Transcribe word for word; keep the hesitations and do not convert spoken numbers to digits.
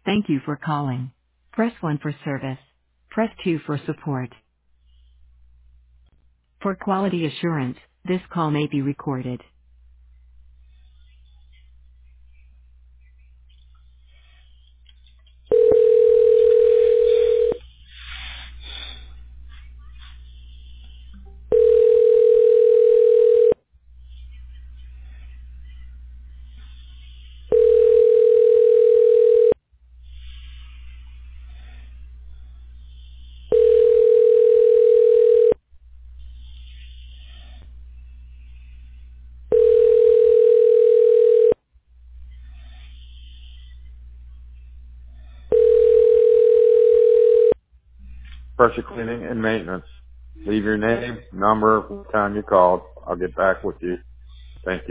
Thank you for calling. Press one for service. Press two for support. For quality assurance, this call may be recorded. Pressure cleaning and maintenance. Leave your name, number, what time you called. I'll get back with you. Thank you.